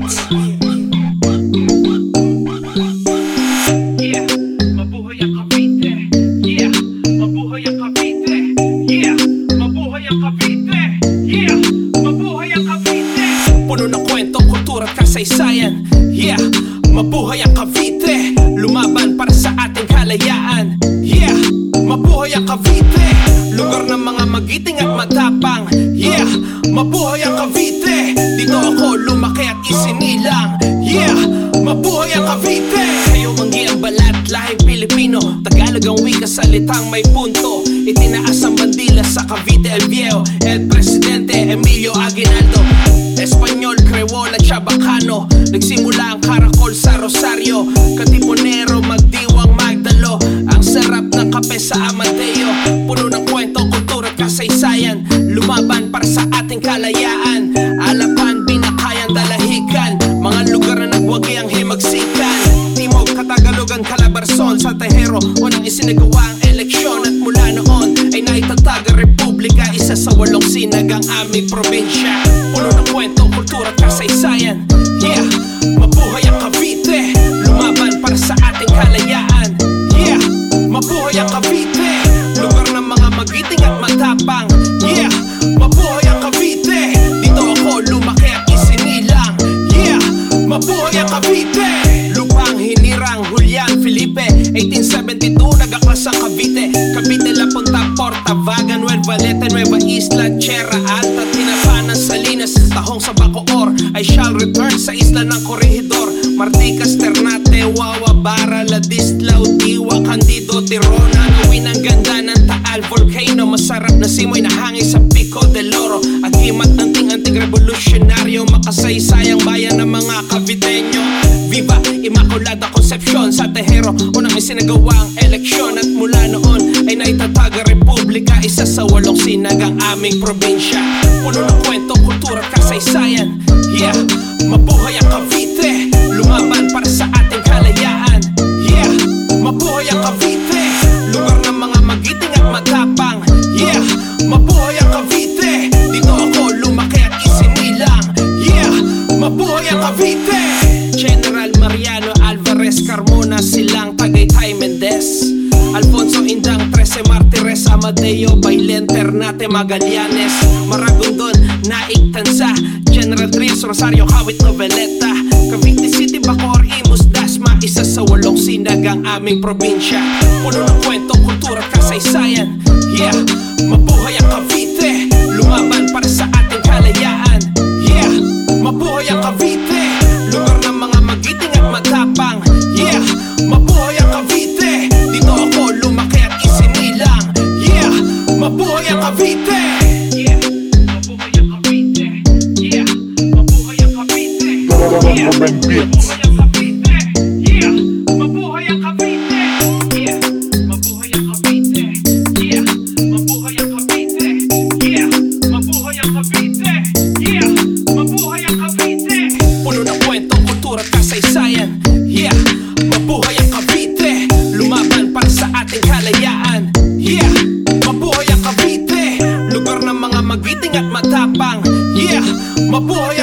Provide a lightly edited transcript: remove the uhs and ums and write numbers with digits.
Beats. Yeah, mabuhay ang Cavite. Yeah, mabuhay ang Cavite. Yeah, mabuhay ang Cavite. Yeah, mabuhay ang Cavite. Puno ng kwento, kultura at kasaysayan. Yeah, mabuhay ang Cavite. Lumaban para sa ating kalayaan. Yeah, mabuhay ang Cavite. Lugar ng mga magiting at matapang. Yeah, mabuhay ang Cavite. Dito ako lumaki at isinilang. Yeah, mabuhay ang Cavite. Kayo manggi ang balat, lahing Pilipino. Tagalog ang wika, salitang may punto. Itinaas ang bandila sa Cavite El Viejo. El Presidente Emilio Aguinaldo. Espanyol, Creole at Chabacano. Nagsimula ang karakol sa Rosario. Katipunero, magdiwang, magdalo. Ang sarap ng kape sa Amadeo. Puno ng kwento, kultura at kasaysayan. Lumaban para sa ating kalayaan. Alapan, Binakayan, Dalahican. Mga lugar na nagwagi ang himagsikan. Timog, Katagalogan, Calabarzon, sa Tejero. Unang isinagawa ang eleksyon. At mula noon ay naitatag ang Republika. Isa sa 8 sinag ang aming probinsya. Puno ng kwento, kultura at kasaysayan. Yeah, mabuhay ang Cavite. Lumaban para sa ating kalayaan. Yeah, mabuhay ang Cavite. Lugar ng mga magiting at matapang. Yeah, mabuhay ang Cavite. Dito ako lumaki at isinilang. Yeah, mabuhay ang Cavite. Lupang hinirang Julian Felipe. 1872 nagaklas ang Cavite. Cavite, La Punta, Porta, Vaga, Nueva Lete, Nueva Isla, Sierra Alta, Tinapanan, Salinas, Tahong sa Bacoor. I shall return sa isla ng Corregidor. Marticas, Ternate, Wawa, Bara, Ladislao, Diwa, Candido, Tirona. Gawin ang ganda ng Taal Volcano. Masarap na simoy na hangin sa Pico del Oro. Agimat ng ting-anting revolusyonaryo. Makasaysayang bayan ng mga Caviteño. Viva Immaculada Concepcion sa Tejero. Unang isinagawa ang eleksyon. At mula noon ay naitatag ang Republika. Isa sa 8 sinag ang aming probinsya. Puno ng kwento, kultura at kasaysayan. Yeah, mabuhay ang Cavite. Lumaban para sa ating kalayaan. Yeah, mabuhay ang Cavite. Lugar ng mga magiting at matapang. Yeah, mabuhay ang Cavite. Dito ako lumaki at isinilang. Yeah, mabuhay ang Cavite. General Mariano Alvarez Carmona, Silang Tagaytay Mendez, Alfonso Indang, 13 Martires, Amadeo Bailen, Ternate Magallanes, Maragondon, Naik Tanza, General Trias, Rosario, Kawit, Noveleta, Cavite City, Bacoor, Imus, Dasma. Isa sa 8 sinag ang aming probinsya. Puno ng kwento, kultura at kasaysayan. Yeah, mabuhay ang Cavite. Lumaban para sa ating kalayaan. Yeah, mabuhay ang Cavite. Lugar ng mga magiting at matapang. Yeah, mabuhay ang Cavite. Dito ako lumaki at isinilang. Yeah, mabuhay ang Cavite. Yeah, mabuhay ang Cavite. Yeah, mabuhay ang Cavite. Yeah, mabuhay ang Cavite. Yeah, mabuhay ang Cavite. Yeah, mabuhay ang Cavite. Yeah, mabuhay ang Cavite. Yeah, mabuhay ang Cavite. Yeah, mabuhay ang Cavite. Puno ng kwento, kultura at kasaysayan. Yeah, mabuhay ang Cavite. Lumaban para sa ating kalayaan. Yeah, mabuhay ang Cavite. Lugar ng mga magiting at matapang. Yeah, mabuhay